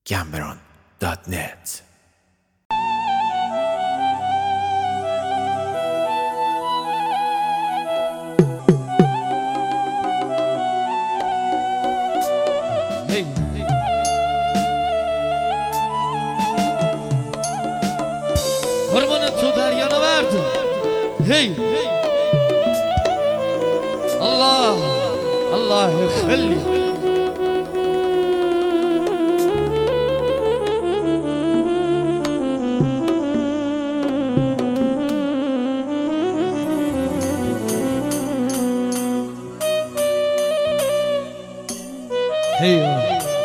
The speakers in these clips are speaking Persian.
Cameron.net. قربان تو دریا نورد. هی الله الله يخلي هي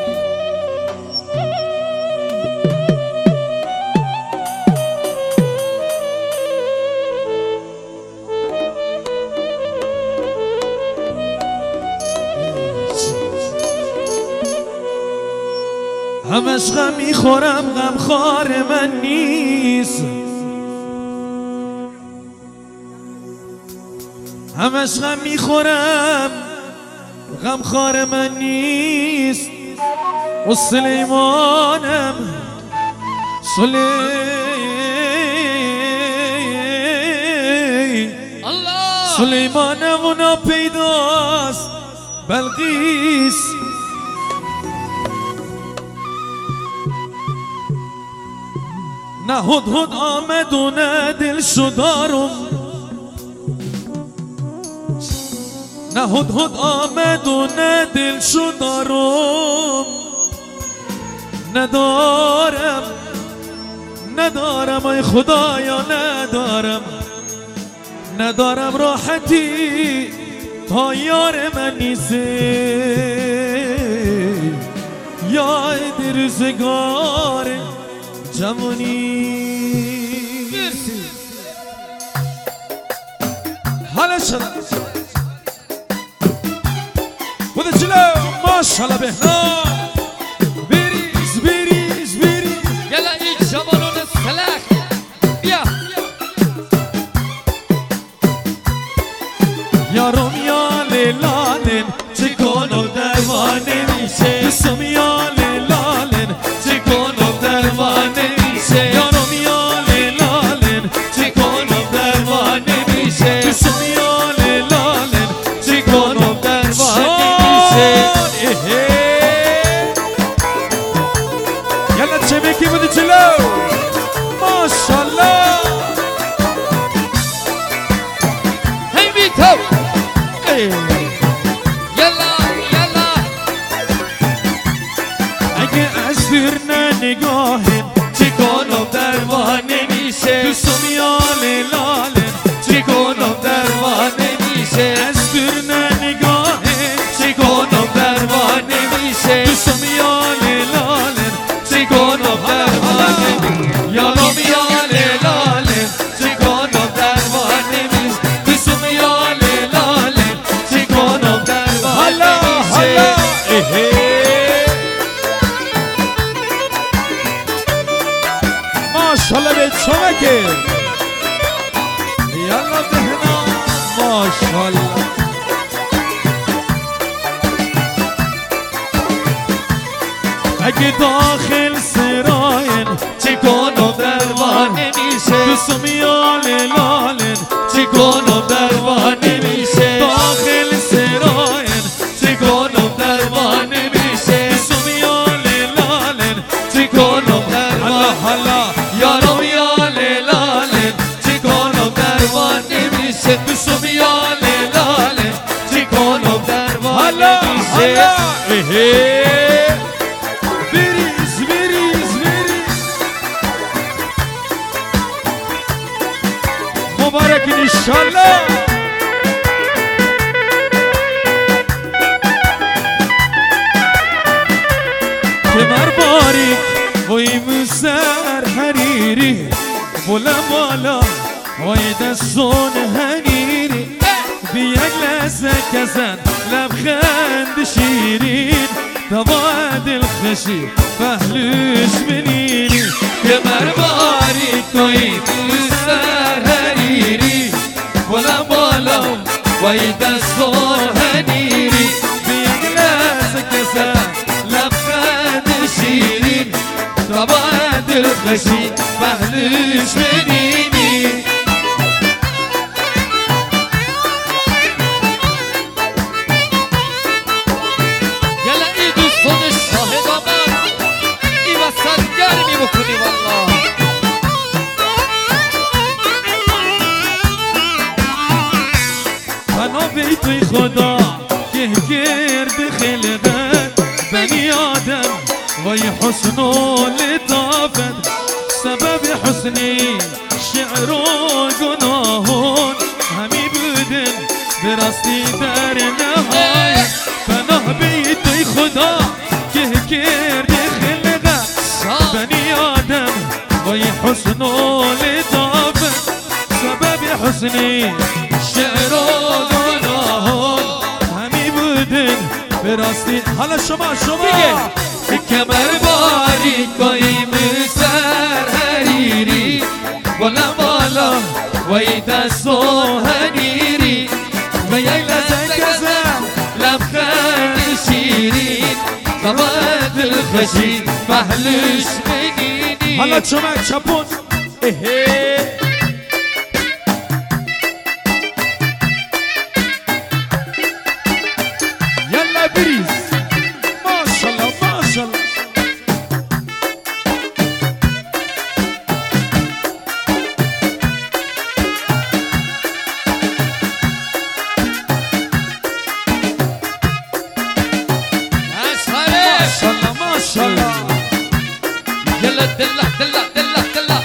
همش غم میخورم غم خار من نیست، همش غم میخورم غم خار من نیست. و سلیمانم سلیمانم اونا پیداست بلقیس. نه هدهد آمد و نه دلشو دارم، نه هدهد آمد و نه دلشو دارم. ندارم ندارم ای خدایا ندارم، ندارم راحتی تا یار من نیست. یاد روزگار جوانی حالا شد بوده جلو ماشالله بهنام. بریز بریز بریز يلا ايد جبلون السلاح بیا یارم یا لیلالن چکانو دوانه میشه. بسم یا لیلالن چکانو دوانه میشه. یارم یا لیلالن چکانو دوانه میشه. بسم یا لیلالن چکانو دوانه میشه. یلا چه میکی بودی جلو ماشالله. هی بیتو يلا يلا اگه از دور نگاهن چکانم درمانه میشه. دوستم یا لیلالن چکانم درمانه میشه. از دور نگاهن چکانم درمانه میشه. دوستم یا لیلالن چکانم درمانه میشه. یارم یا لیلالن چکانم درمانه میشه. دوستم یا لیلالن چکانم درمانه میشه. ماشالله به چمکه یالا بهنا ماشالله. اگه داخل سراین چکانم درمانه میشه. دوستم یا لیلالن چکانم درمانه میشه. داخل سراین چکانم درمانه میشه. دوستم یا لیلالن چکانم درمانه. حالا یارم یا لیلالن چکانم درمانه میشه. دوستم یا لیلالن چکانم درمانه میشه. بریز بریز بریز مبارک انشالله. کمر باریک وای موسر حریری بلند بالا وای دستون حریری. بی یک لحظه کزن لبخند شیرین دوا دل خشی پهلوش بنینی. کمر باریک وای موسر حریری بلند بالا وای دستون حریری. بی یک لحظه کزن لبخند شیرین زبان دلخوشی پهلوش ببینی یلا ای دوستان شاهد آمد ای وسط گرمی بکنی والله بنا بیت خدا که گرد خلقت بنی آدم وی حسن و لطافت سبب حسنی شعر و گناهون همی بودن براستی در نهایت پناه بیت خدا که گرد خلقت بنی آدم وی حسن و لطافت سبب حسنی شعر و گناهون همی بودن براستی حالا شما کمر باریک قایم سر حریری بالا بالا وی دست و حریری و یک لزن لبخند شیرین زبان دلخوشی پهلوش بگینی حالا چمک چپون یلا بریز ماشالله ماشالله ماشالله ماشالله يلا دلع دلع دلع دلع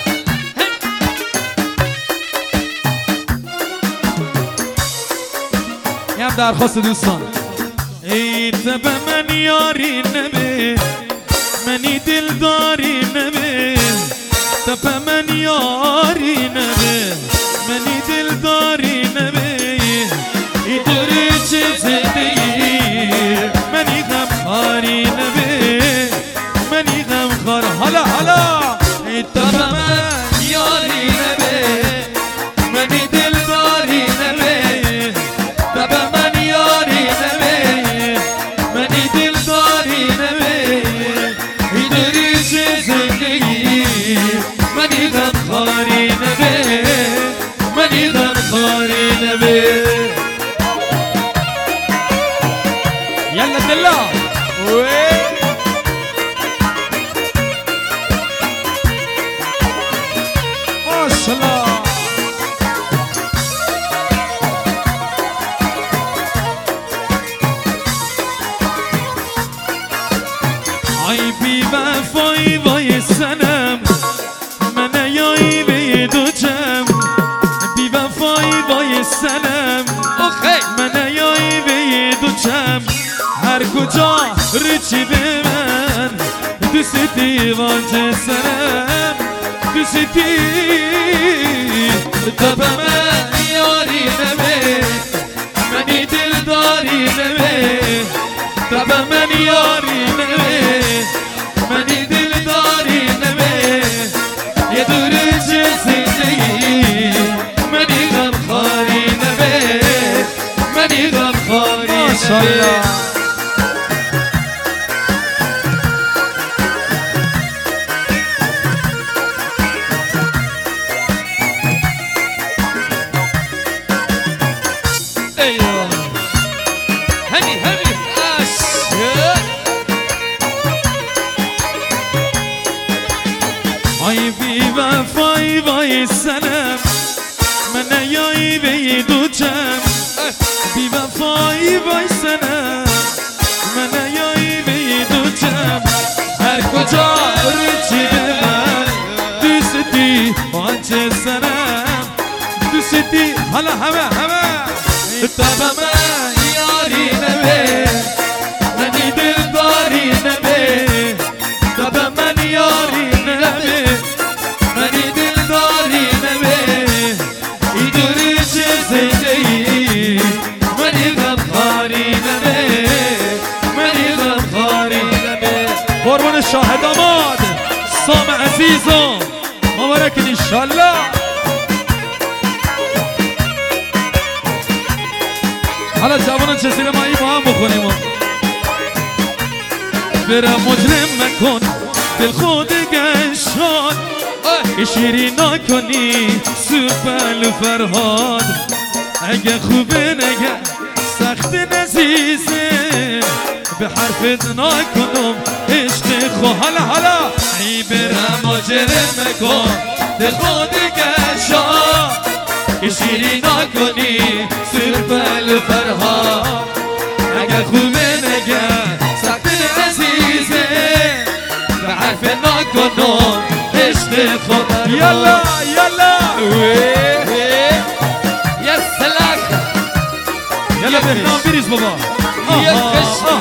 یه هم درخواست دوستان ای تب من یاری نبی منی دلداری نبی تب من یاری نبی منی دلداری نبی ای دوری چیزی منی غمخاری نبی منی غمخار حالا حالا ای تب من یاری نبی منی دلداری نبی تب من یاری نبی منی دلداری نبی ای دوری زندگی منی غمخاری نبی منی غمخاری نبی يلا دلع ما شاء الله عيبي وفاي وای سنم من یای به دو جم بی وفای وای سنم من یای به دو جم هر کجا رچی به من دوستی واجه سرم دوستی تب من یاری نبی منی دلداری نبی تب من یاری نبی منی دلداری نبی یه دور زندگی منی غمخواری نبی منی غمخواری ماشاءالله ايوه هني هني ای بی وفای وای سنم من یای به دو جم بی وفای وای سنم من یای به دو جم هر کجا رچی به من دوستی واجه سرم دوستی حالا همه تب من یاری نبی منی دلداری نبی تب من یاری نبی منی دلداری نبی ای دوری زندگی منی غمخواری نبی منی غمخواری نبی قربان شاهد آماد سام عزیزم مبارکن انشالله حالا جوانان چه ما ای با هم بخونیم برم مجرم مکن دل خود گشاد شیری نکنی سوپل فرهاد اگه خوبه نگه سخت نزیزه به حرفت نکنم عشق خو حالا ای برم ماجره مکن دل خود گشاد شیری نکنی سوپل فرهاد اگه خوبه نگه سخت نزیزه به حرف نکنم عشق خود يلا يا سلاك يلا بهنام بریز بابا يا الفشل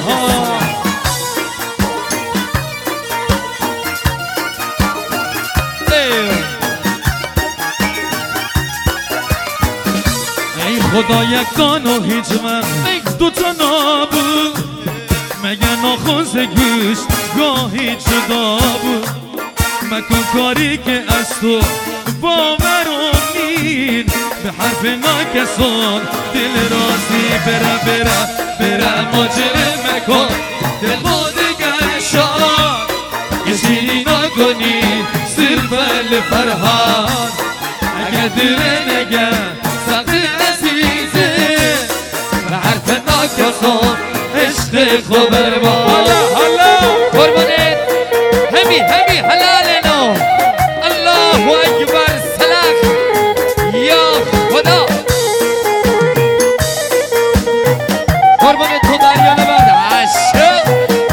ای خدا یکان و هیچ من دوتا نابود مگه ناخوز گوشت گاهی جدا بود مکن کاری که از تو باورم نین به حرف ناکسان دل رازی بره ماجره مکن دل خود گشاد یه شیری نکنی سرفل فرهاد اگه دل نگه سخت عزیزه به حرف ناکسان عشق خبر با حالا قربانت همي حلالنا الله اكبر سلاك يا خدا قربانت تو دریا نبرد عشق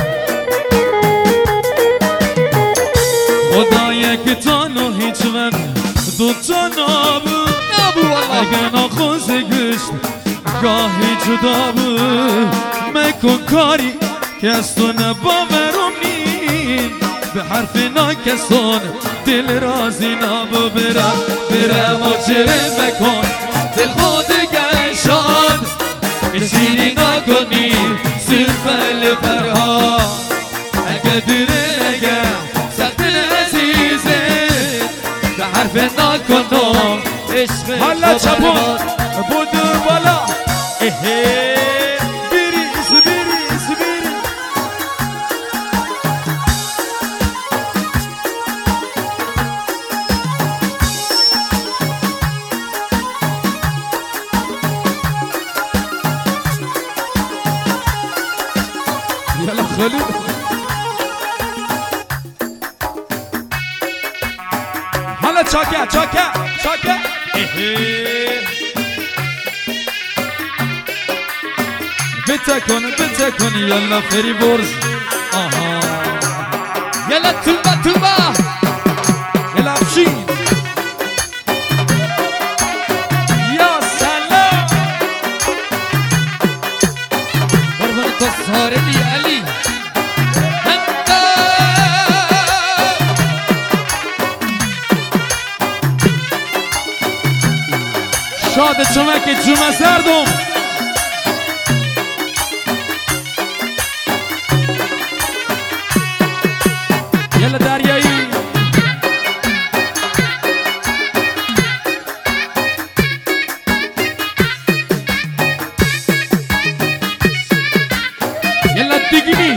خدا یک تان و هیچ وقت دوتا نابود والله اگه ناخوز گشت گاهی جدا بود مکن کاری که از تو نباورم نین به حرف ناکسان دل رازی نبا بره ماجره مکن دل خود گشاد شیری نکنی سرفل فرهاد اگه دل نگه سخت عزیزه به حرف نکنم عشق حالا چپون بودو بالا بریز يلا خلود حالا چاکه بتکن یلا فری برز آها يلا توبة یلا افشین یا سلام قربانت الصارمي علي شاد چمک جمعه سردم یلا دریایی یلا دیگینی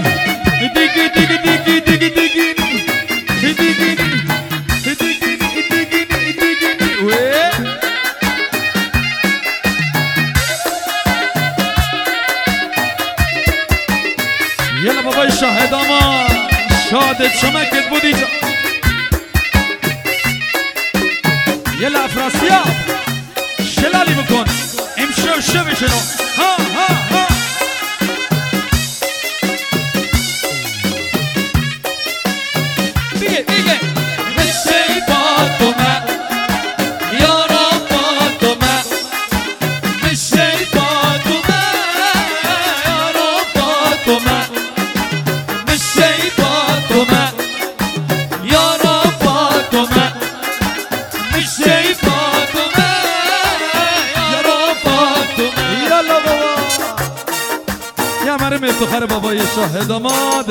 یلا بابای شاهد آما شاد چمکت بودی جا یلا افراسیاب شلالی بکن امشب شبشنو ها دیگه مثل فاطمه یارا فاطمه مثل فاطمه یارا فاطمه مثل فاطمه یارا فاطمه مثل فاطمه یارا فاطمه یالا بابا یا مرم افتخار بابای شاه داماد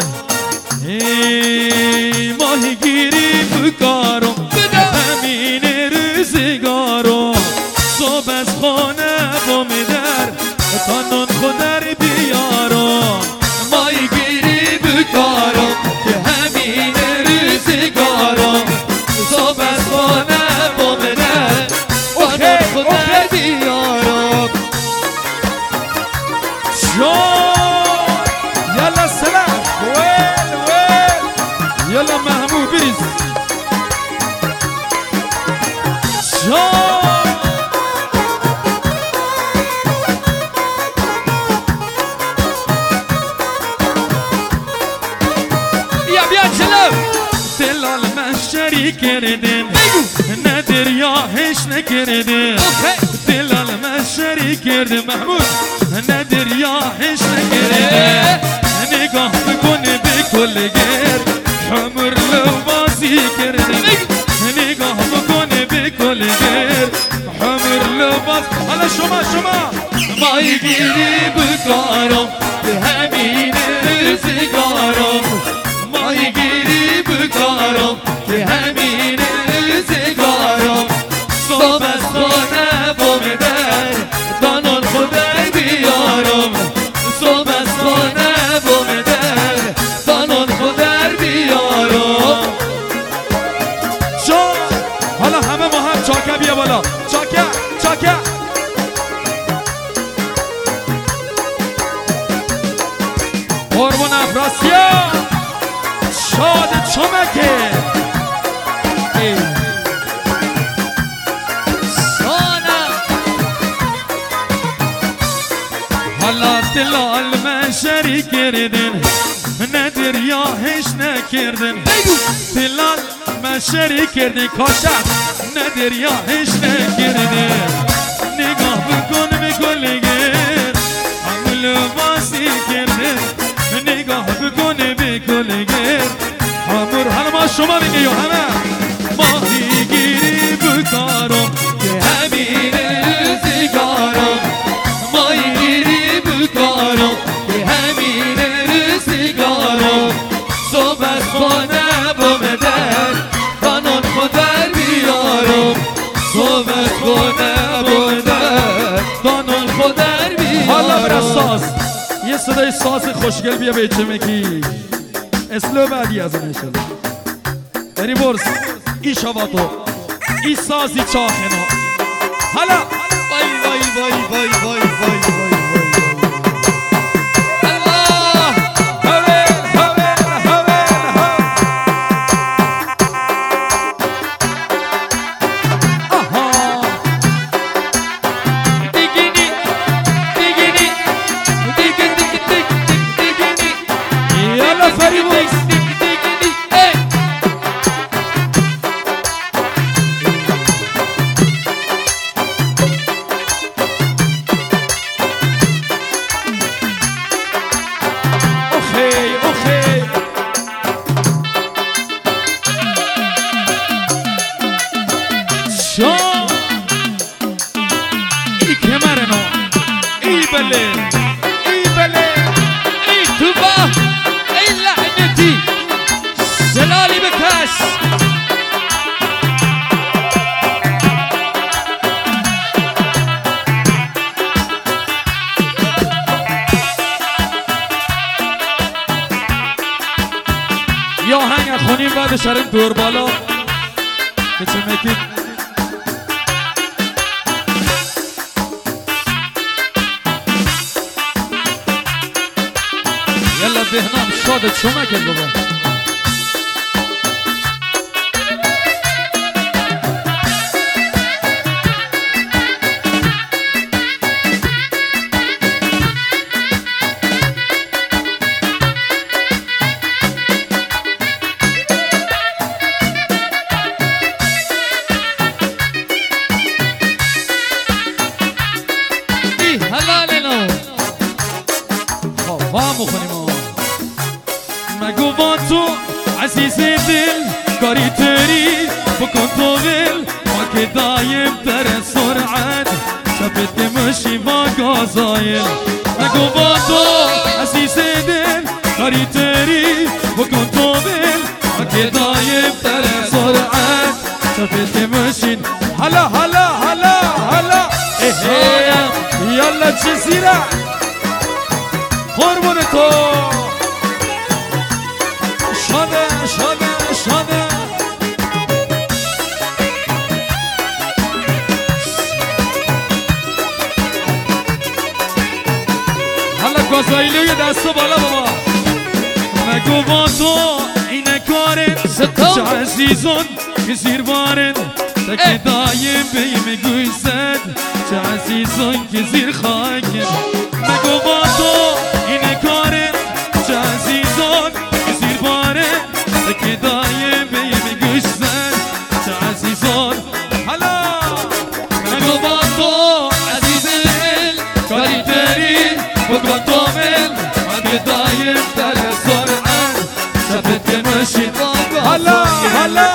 ماهی گیری بکارم همین روزگارم صبح از خانه بام در تا نان خودر بیارم ماهی گیری بکارم که همین يلا محمود بریز شان بیا جلو دلال مشتری کردن ندر یا هش نکردن دلال مشتری کردن محمود ندر یا هش نکردن نگاه بکنه به کلگر حمر لبازی کردن نگاه بکنه به کلگر حمر لباز حالا شما مای گیری بکارم به همین روزگارم مای گیری بکارم به همین روزگارم صبح از خانه بام در دانان خودم بیارم صبح از خانه بام در دانان خودم بیارم شان حالا همه ما هم چاکه بیا بالا چاکه قربون افراسیاب شاد چمکه سانا حالا دلال مشتری کردن ندر یا هش نکردن دلال مشتری کردن کاشت ندر یا هش نکردن نگاه بکن به گلگر حمل باسی کردن نگاه بکن به گلگر حمر حالا ما شما بگیو همه ماهی گیری بکارم که همین روزگارم ماهی گیری بکارم که همین روزگارم صبح از خانه بام در قانون خودر بیارم صبح از خانه بام در قانون خودر بیارم حالا برا ساز یه صدای ساز خوشگل بیا به چمکی اسلو بعدی از اون ایشالا بری برس ای شواتو ای سازی چاخنا حالا وای الله آها دیگینی یالا فریبوس شان ای کمرنا ای بله ای توبا ای لعنتی زلالی بکش یا هنگ خونیم بعد شرم دور بالا که چه مکی یلا بهنام شاد چمک بابا ای حلالنا وامو خونیم مگو با تو عزیز دل کاری تری بکن تو ول ما که دایم در سرعت شبت که مشی با گازایل مگو با تو عزیز دل کاری تری بکن تو ول ما که دایم در سرعت شبت که مشین حالا یالا جزیره قربون تو شاده حالا گازایلو یه دستو بالا بابا مگو با تو اینه کار بارن ستان. چه عزیزان که زیر بارن تکی دایم بیم گوزد چه عزیزان که زیر خاکن مگو با تو اینه کارن چه عزیزان که زیر بارن تکی دایم بیم گوزد چه عزیزان حالا مگو با تو عزیز دل کاری داری بکن تو مل مگه دایم در سرعت شبت که مشید با حالا حالا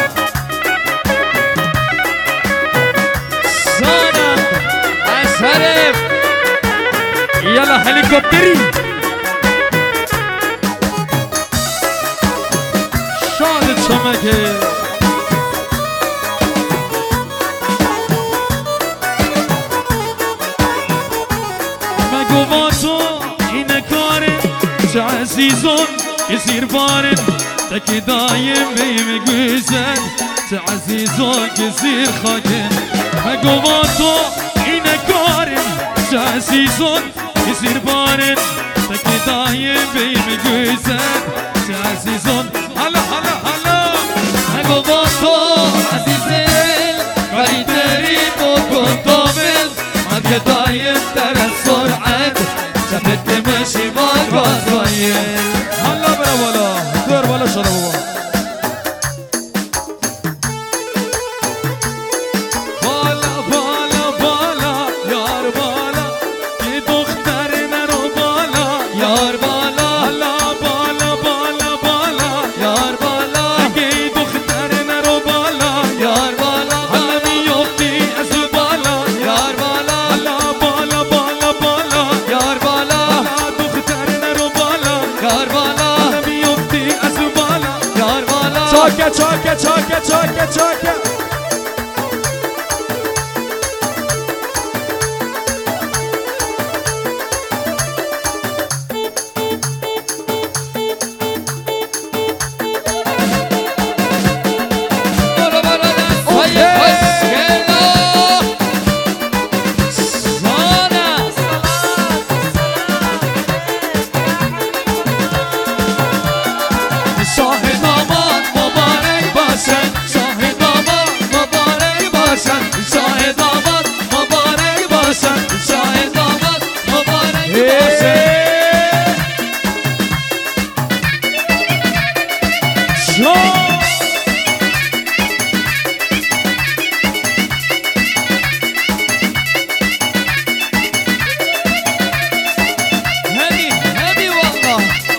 سانم از حرف یلا هلیکوپتری شاد چمکه مگو با تو اینه کاره چه عزیزان که زیر بارن تکی دایم بیم گوزن چه عزیزان که زیر خاکن مگو با تو اینه کاره چه عزیزان که زیر بارن تکی دایم بیم گوزن چه عزیزان حالا حالا حالا مگو با تو عزیز دل کاری داری بکن تو مل مگه دایم در سرعت شبت که مشی با گازوایل حالا برا بالا دور بالا شده بابا بالا بالا بالا یار بالا یه دختر نرو بالا یار بالا حالا بالا بالا بالا یار بالا اگه دختر نرو بالا یار بالا حالا میافتی از بالا یار بالا حالا بالا بالا بالا یار بالا حالا دختر نرو بالا یار بالا حالا میافتی از بالا یار بالا چاکه چاکه چاکه چاکه چاکه برو برو دستای خوشگلا سانم شاه داماد مبارک باشن شاه داماد مبارک باشن شاه داماد مبارک باشن شاه داماد مبارک باشن هدي هدي والله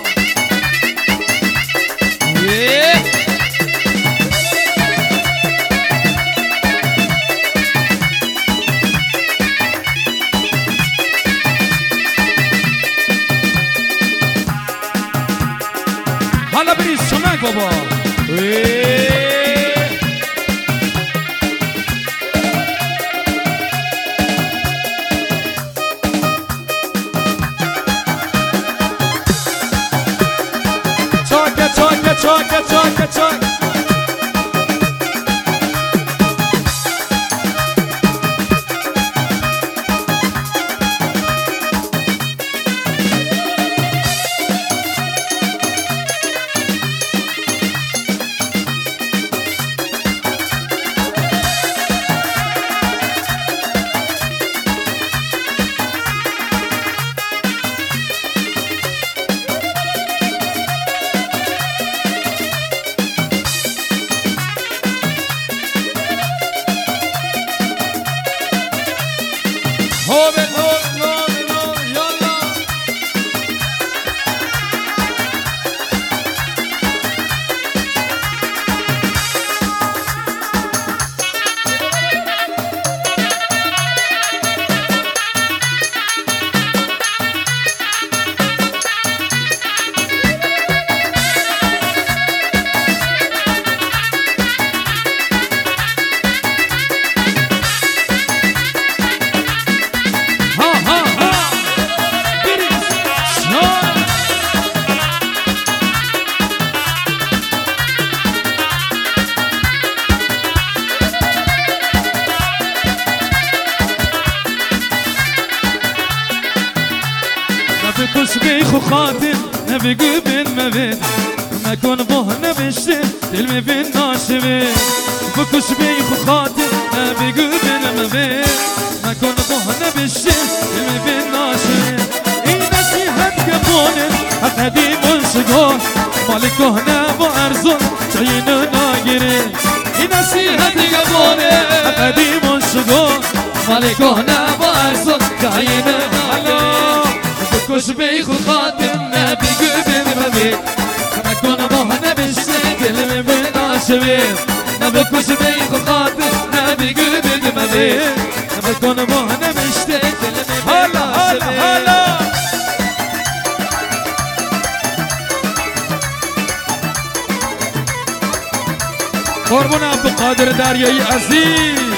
إيه. حالا بریز چمک بابا چاکه چاکه چاکه چاکه چاکه هوبه نور نور نور یالا بکش بی خو خاطر نبی گوبین مبین مکن باه نبشته دل بین ناشوه بکش بی خاطر بگو دلم بین مکن بهانه بشه دل بین ناشوه این نصیحت که بونه قدیم شگاه مال کهنه و ارزون جایینو نگیره این نصیحت که بونه قدیم شگاه مال کهنه و ارزون جایینو نگیره بکش بی خاطر بگو دلم بین مکن بهانه بشه دل بین ناشوه بکش بی خاطر بگو دلم بین مکن بهانه بشه دل بین ناشوه قربون عبدالقادر دریایی عزیز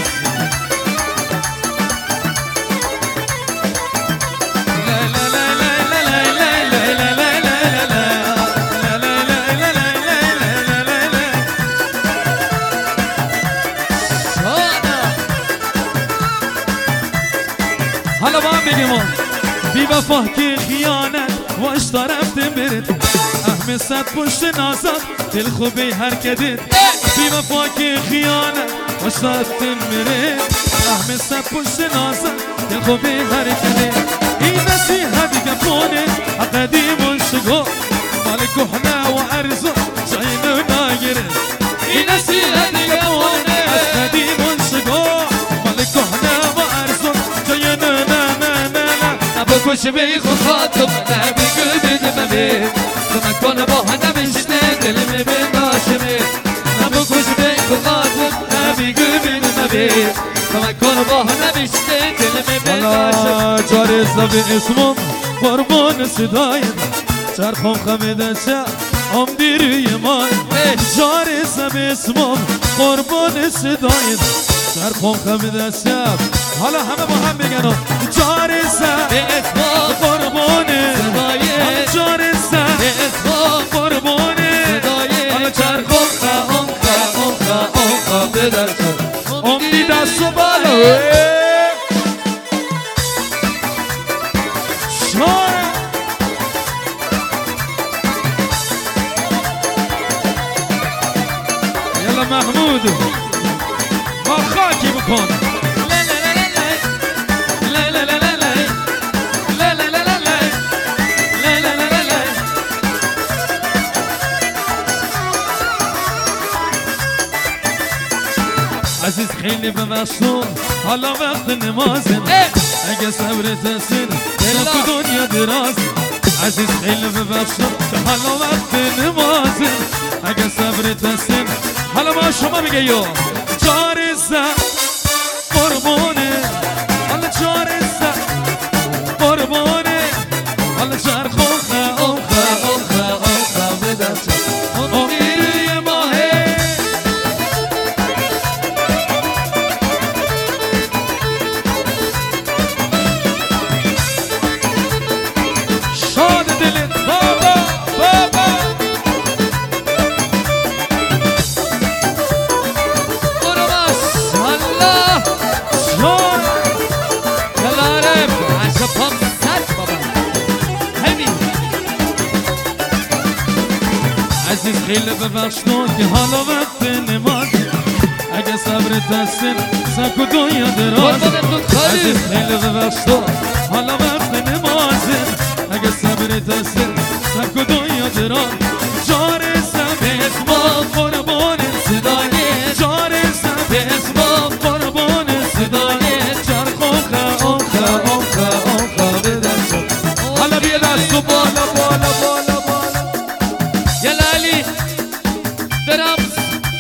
حالا با هم بگیم بی وفا که خیانت واش طرف برد اهم صد پشت نازد دل خوبی هر کدید بی وفا که خیانت واش طرف برد اهم صد پشت نازد دل خوبی هر کدید این نصیحت گفونه قدیم شگو مال کهنه و ارزو جایینو نگیره این نصیحت گفونه قدیم شگو مال کهنه و ارزو جایینو بکش بی خاطر بگو دلم بین مکن بهانه بشه دلم بین ناشوه بکش بی خاطر بگو دلم بین مکن بهانه بشه دلم بین ناشوه جاری زبی اسمم قربان صدایم چرخم خمیده چه ام دیروی من جاری زبی اسمم قربان صدایم چرخم خمیده چه حالا همه با هم بگن جاری زبی اسمم قربان صدایم جاری زبی اسمم قربان صدایم حالا چرخم خا بدر ام دی دست و بالا يلا محمود ما خاكي بكون لا لا لا لا لا لا لا لا لا لا لا لا لا لا لا عزيز خيلي بمشون حالا وقت نمازن اگه صبرت سن سب دنیا دراز عزیز خیلی ببخشم حالا وقت نمازن اگه صبرت سن حالا ما شما بگه یو جاری زن قربونه حالا جاری زن قربونه حالا جار خوخه اوخه بدرچه امیری ماهه شاد دلت بابا بابا قرباش الله شاد کلارم عشقم سر بابا همین عزیز خیلی ببخشتون که حالا وقت نماز اگه صبرت هستن سکو دنیا دراز عزیز خیلی ببخشتون حالا وقت نمازن اگه صبرت هستن سکو دنیا دراز جار سب اسمم قربان صدای جار سب اسمم قربان صدای جار خوخه بدرچه حالا بیا دست و بالا بالا بالا بالا يا لالي درامز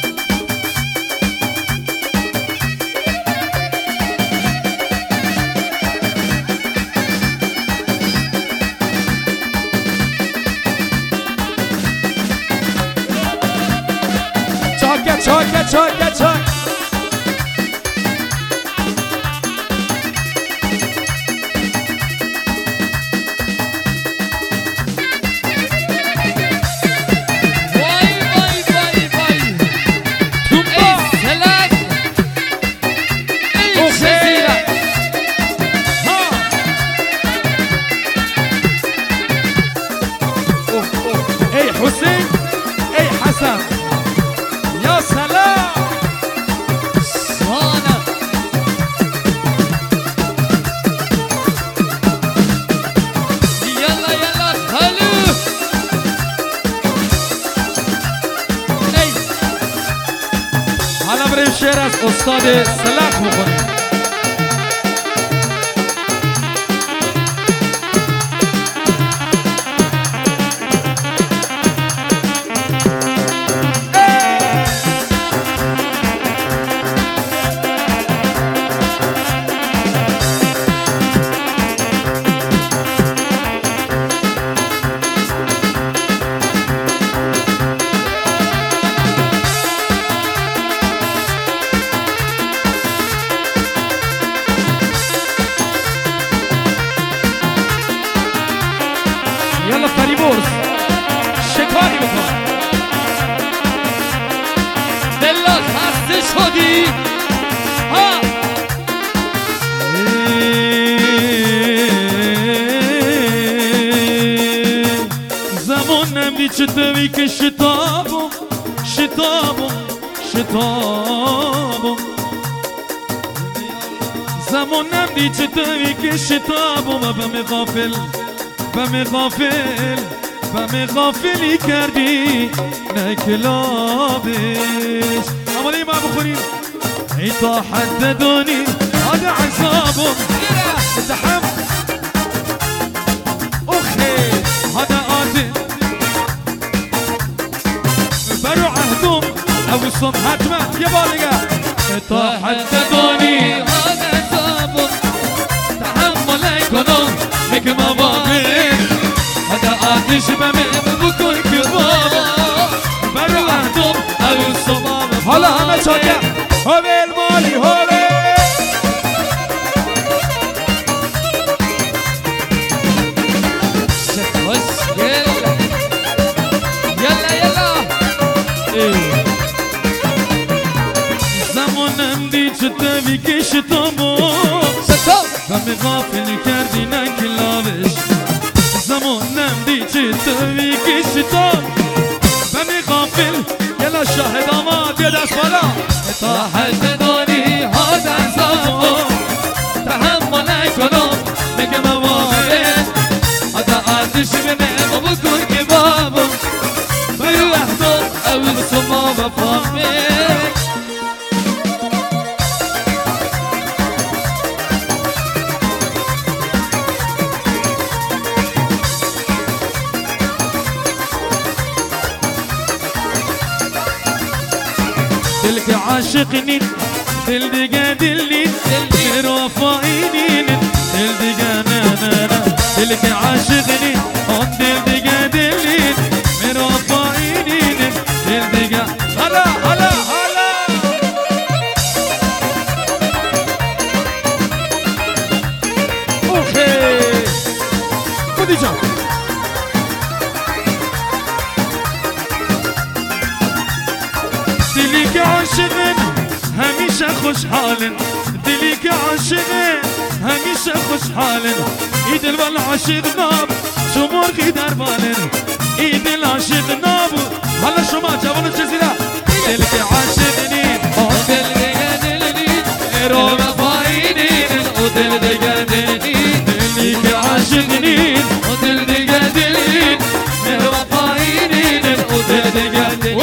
چاک واي تومبا اي سلاك اي شزيرة اي حسين اي حسن بریم شعر از استاد سلخ بخونیم. يلا فريبورس شكاني بكون دلا خسته شدی ها زمان نمدی چه دوی که شتابم زمان نمدی چه دوی که شتابم بم غافلی کردی نکلابش امالی ما بخوریم ای تا حد دونی هذا عذابم تحم اخي هذا آتي برو عهدهم او الصم حتما يا بالغة تا حد دونی هذا عذابم تحمل کنم میگم واقعی هذا آتش بمن بکن که بابا برو عهدم او صمام حالا همه چاکر هویل مالی هویل زمانم دی چه دوی که شتابم بم غافل کردی نکلابش زمانم دی چه دوی که شتاب بم غافل یلا شاهد آماد یه دست بالا تا حد داری هذا عذابم تحمل کنم میگم واقعی هذا آتش بمن بکن که بابا برو عهدم او صمام فهمی دل که عاشقنی دل دیگه دلی غیر وفایینی دل دیگه نه دل که عاشقنی آن دل دیگه دلی غیر وفایینی دل دیگه هلا اوخی بودی جان دلی که عاشقن همیشه خوشحالن دلی که عاشقن همیشه خوشحالن ای دل وال عاشق ناب شو مرغی در بالن ای دل عاشق ناب حالا شما جوان جزیره دل که عاشقنین آن دل دیگه دلی رو وفایینین او دل دیگه دلی دلی که عاشقنین او دل دیگه دلی رو وفایینین او دل دیگه دلی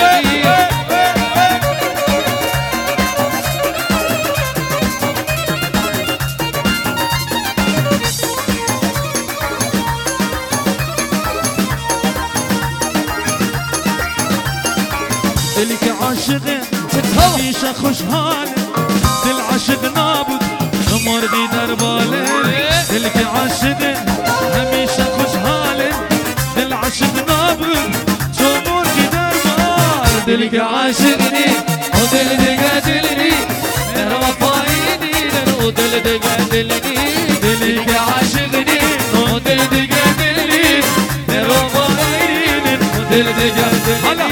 دلی که عاشقه همیشه خوشحاله دل عاشق نابود تو مرغی در باله دلی که عاشقه همیشه خوشحاله دل عاشق نابود تو مرغی در باله دلی که عاشقنی او دل دیگه دلی رو وفایینین او دل دیگه دلی دلی که عاشقنی او دل دیگه دلی رو وفایینین او دل دیگه دلی حالا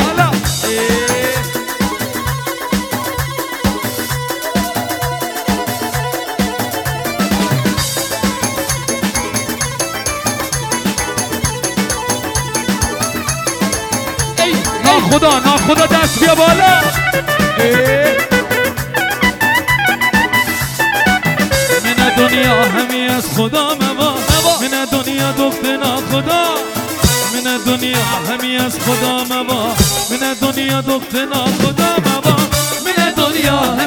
خدا دست بیا بالا من دنیا همی از خدا موا من دنیا دختنا خدا من دنیا همی از خدا موا من دنیا دختنا خدا موا من دنیا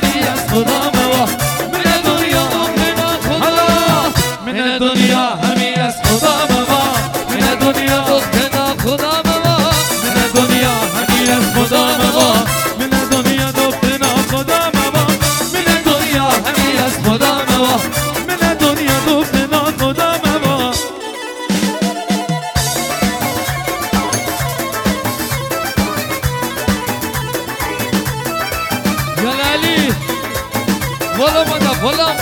يلا علي والله مدف والله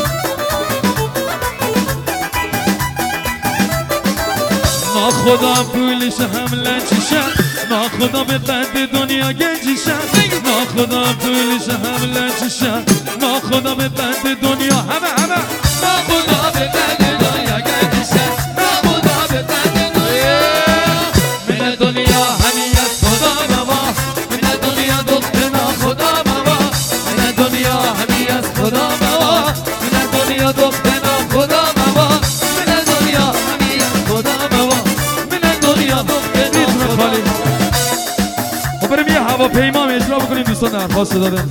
ناخدا پولش حمله چیشه ناخدا به قد دنیا گنجیشه ناخدا پولش حمله چیشه ناخدا به قد دنیا همه ناخدا به قد دنیا گنجیشه ناخدا به قد دنیا من دنیا همی از خدا بابا من دنیا دخت ناخدا بابا من دنیا همی از خدا بابا من دنیا دخت ناخدا بابا من دنیا همی از خدا بابا من دنیا دخت ناخدا خب بریم یه هواپیما هم اجرا بکنیم دوستان درخواست دادن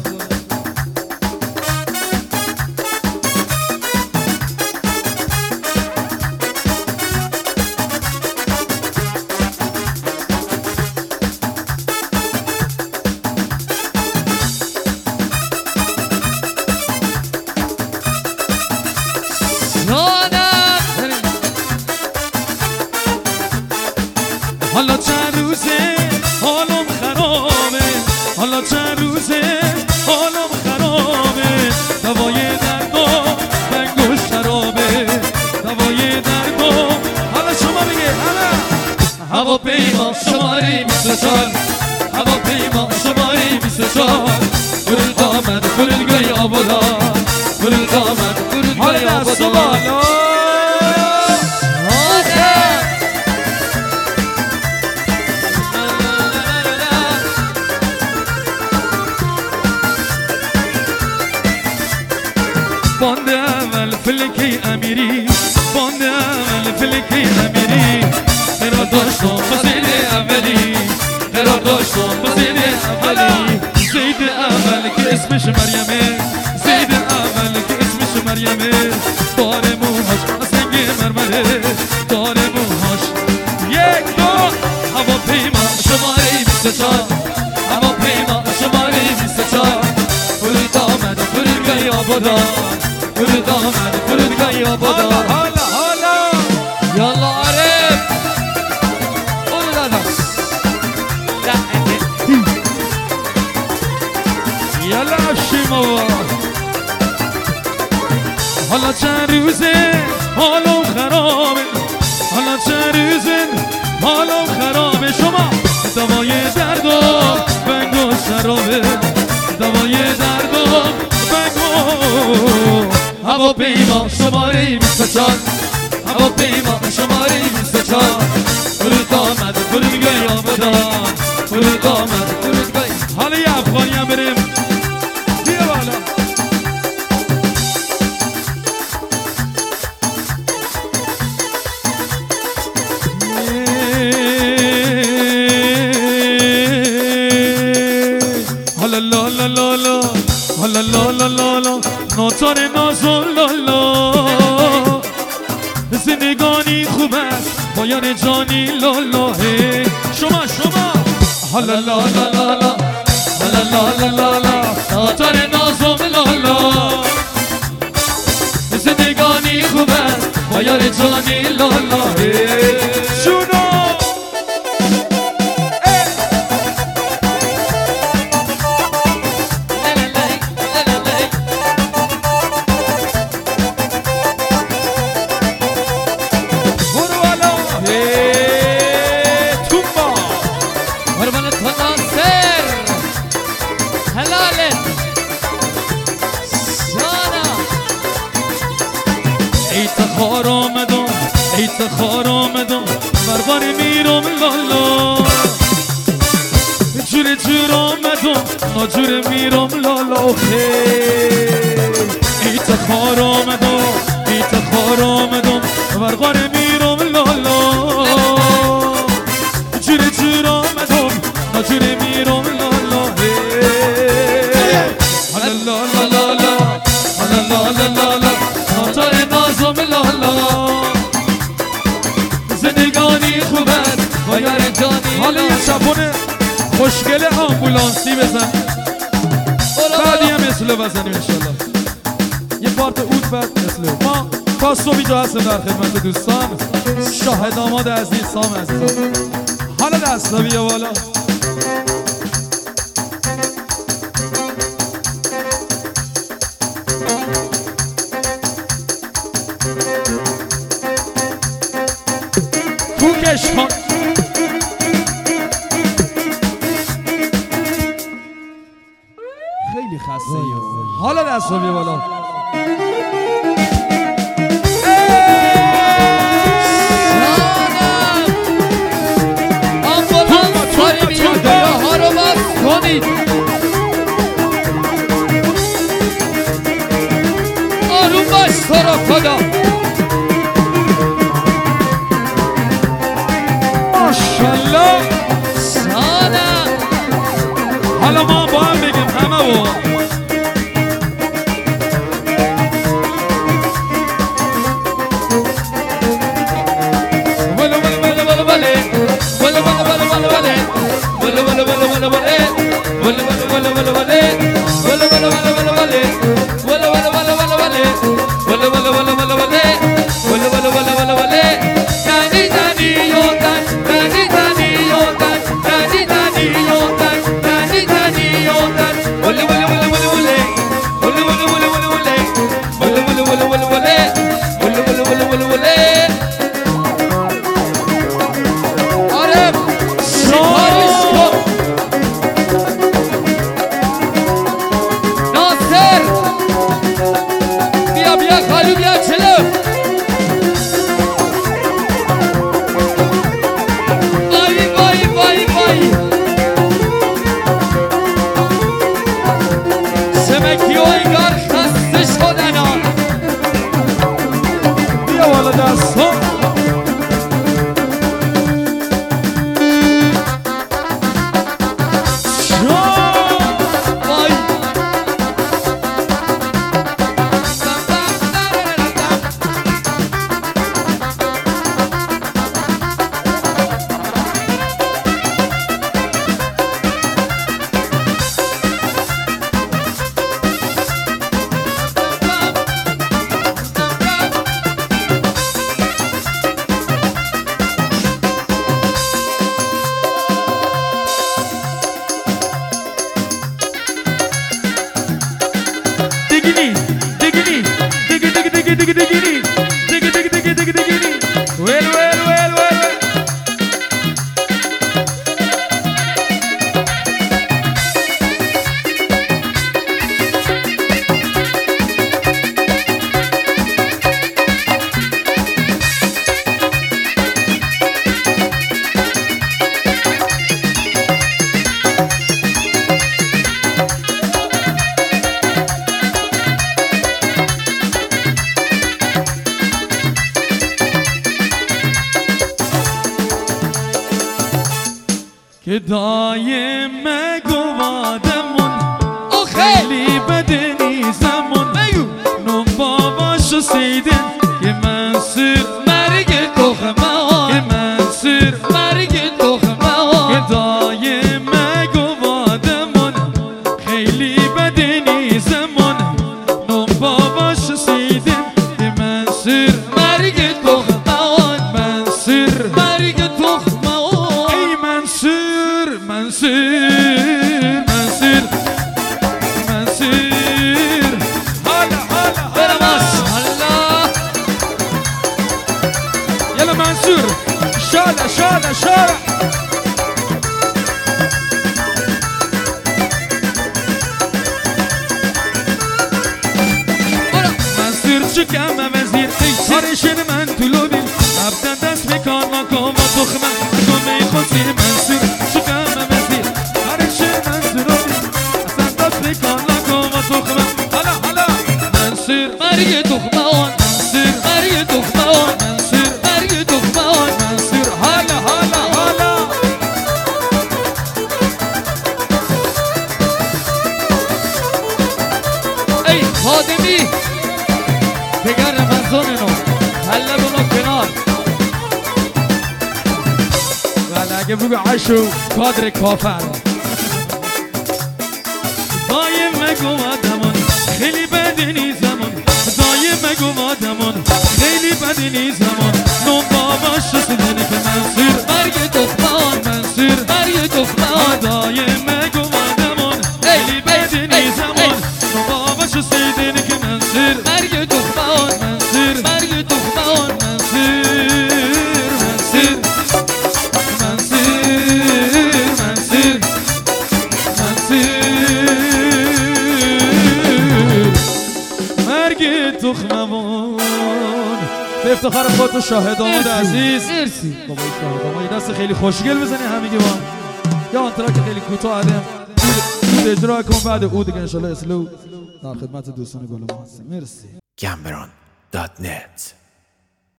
حالا چند روزه حالم خرابه حالا چند روزه حالم خرابه دوای دردم بنگ و شرابه دوای دردم حالا شما بگه هواپیما شماره 24 هواپیما شماره 24 فرود آمد فرودگاه آبادان فرود آمد فرودگاه آبادان باند اول فلکی امیری باند اول فلکی امیری قرار داشتم بزید اولی قرار داشتم بزید اولی زید اول که اسمش مریمه زید اول که اسمش مریمه داره موهاش سنگ مرمره داره موهاش یک دو هواپیما شماره 24 هواپیما شماره 24 فرود آمد فرودگاه آبادان فرود آمد فرودگاه آبادان حالا یالا عارف اون دادا یالا شیما حالا چند روزه حالم خرابه حالا چند روزه حالم خرابه شما دوای دردم بنگ و شرابه دوای دردم بنگ و هواپیما شماره 24 هواپیما شماره 24 فرود آمد فرودگاه آبادان فرود آمد فرودگاه حالا یه افغانی هم بریم بیا بالا حالا لا لا لا لا حالا لا لا لا لا نوتار نازون لالا زندگانی خوب است پایان جانی لالا شما حالا لا لا لا لا حالا لا لا لا لا ناتار نازم لالا زندگانی خوب است با یار جانی لالا شونو خار آمدم ایت خار آمدم بربار میرم لالا جور آمدم ناجور میرم لالا ایت خار آمدم بربار میرم لالا جور آمدم ناجور میرم لالا لا لا لا لا لا لا لا لا ناتار نازم لالا زندگانی خوب است با یار جانی حالا یه چپونه خوشگل آمبولانسی بزن بعدی هم مثل بزنیم انشالله یه پارت اود بعد مثل ما تا صبحی جا هستم در خدمت دوستان شاه داماد عزیز سام عزیزم حالا دستا بیا بالا عشق خیلی خسته ای حالا دست رو بیا بالا آمبولانس کاری میاد ها رو بس کنید آروم باش تو رو خدا ماشالله سلام حالا ما با هم بگیم همه و که دایم گوادمون خیلی بدنی زمان نم باباشو سیدن که منصور مرگ تخمه که منصور مرگ تخمه که دایم گوادمون خیلی بدنی زمان نم باباشو سیدن که منصور مرگ تخمه منصور مرگ تخمه ای منصور منصور منصور منصور حالا حالا برم ماشالله يلا منصور شاله شاله شاله منصور شکم وزیر کارشن من طولو بیل ابدا دست میکن مکن و تخمه کمی خوزی منصور شکم وزیر کارشن من طولو بیل اصلا دست میکن مکن و تخمه حالا حالا منصور مرگ تخمه منصور مرگ تخمه منصور مرگ تخمه منصور حالا حالا حالا ای خادمی دیگر رمضان نو حله بونو کنار ولی اگه بگو عشو کادر کافر دایم مگو آدمان خیلی بدنی زمان دایم مگو آدمان خیلی بدنی زمان نم باباش سیدن که منصور مرگ تخمه منصور مرگ تخمه دایم مگو آدمان خیلی بدنی زمان نم باباش سیدن که منصور مرگ تخمه منصور مرگ تخمه منصور منصور برگ تخممون به افتخار خودت شاهد آمد عزیز. مرسی بابای شاهد آمد دست خیلی خوشگل بزنی همگی با هم. یا آنتراک خیلی کوتاه آدم اجرا کن بعد او دیگه انشالله اسلو در خدمت دوستان گل ما هستیم. مرسی. Cameron.net